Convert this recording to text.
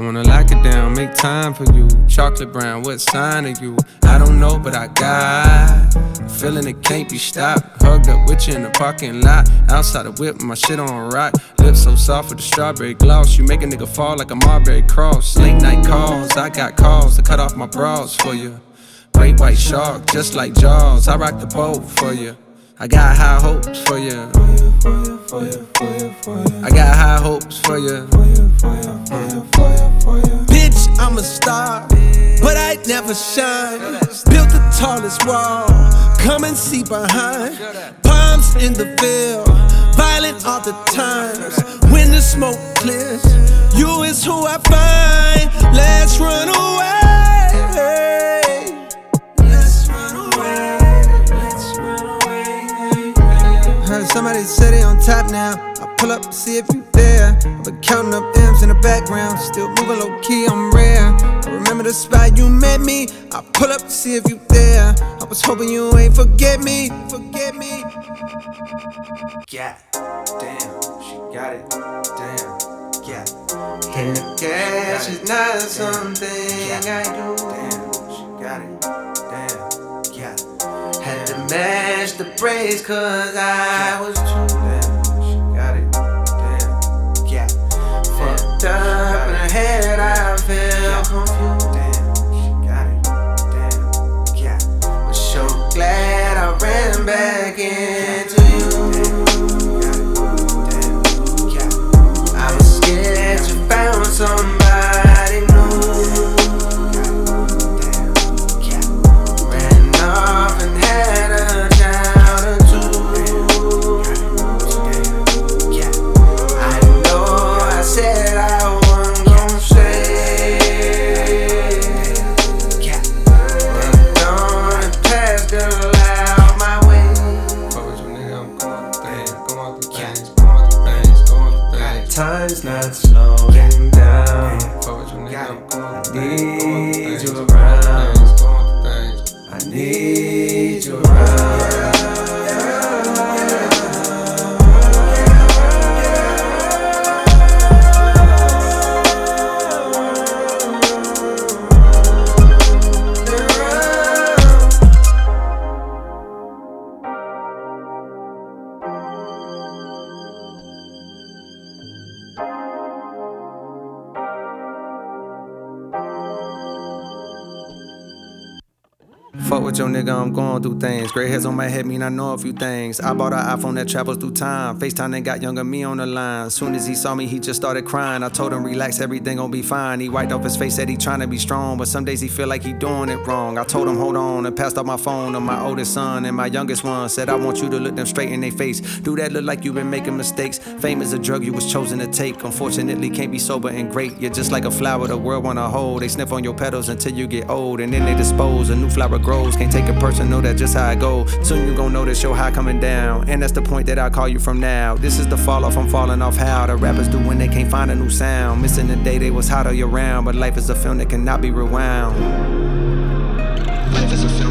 wanna lock it down, make time for you. Chocolate brown, what sign are you? I don't know, but I got a feeling it can't be stopped. Hugged up with you in the parking lot, outside the whip, my shit on rock. Lips so soft with the strawberry gloss, you make a nigga fall like a Marbury cross. Late night calls, I got calls to got off my bras for you. Great white shark, just like Jaws, I rock the boat for you. I got high hopes for you. I got high hopes for you. Bitch, I'm a star, but I never shine. Built the tallest wall, come and see behind. Palms in the field, violent all the times. When the smoke clears, you is who I find. Let's run away. Heard somebody say they on top now. I pull up to see if you there. I've been counting up M's in the background, still moving low key, I'm rare. I remember the spot you met me. I pull up to see if you there. I was hoping you ain't forget me. Yeah, damn, she got it. Damn, yeah. And the cash is not something I do. Damn, she got it. Damn, yeah. Had to match the praise cause I was too damn. She got it. Damn, yeah. Fucked up in her head, I felt confused. Damn, she got it. Damn, yeah. Was so glad I ran back into you. Damn, yeah. I was scared you found somebody new. Damn, yeah. Ran off and had a child or two. Yeah, I know I said I wasn't gon' stay. Yeah, but on the past girl out my way. Fuck with you, nigga, I'm going through things, going through things, going through things, going through things. Time's not slowing down. Fuck with you, nigga, I'm going through Need things, you going through around. things, going through things. I need you around. Fuck with your nigga, I'm going through things. Gray hairs on my head mean I know a few things. I bought an iPhone that travels through time. FaceTime and got younger me on the line. Soon as he saw me, he just started crying. I told him relax, everything gon' be fine. He wiped off his face, said he tryna be strong, but some days he feel like he doing it wrong. I told him hold on and passed out my phone to my oldest son and my youngest one. Said I want you to look them straight in their face. Do that look like you been making mistakes? Fame is a drug you was chosen to take. Unfortunately can't be sober and great. You're just like a flower the world wanna hold. They sniff on your petals until you get old and then they dispose. A new flower grows, can't take it personal, that's just how it go. Soon you gon' notice your high coming down, and that's the point that I call you from now. This is the fall off, I'm falling off how the rappers do when they can't find a new sound. Missing the day they was hot all year round, but life is a film that cannot be rewound. Life is a film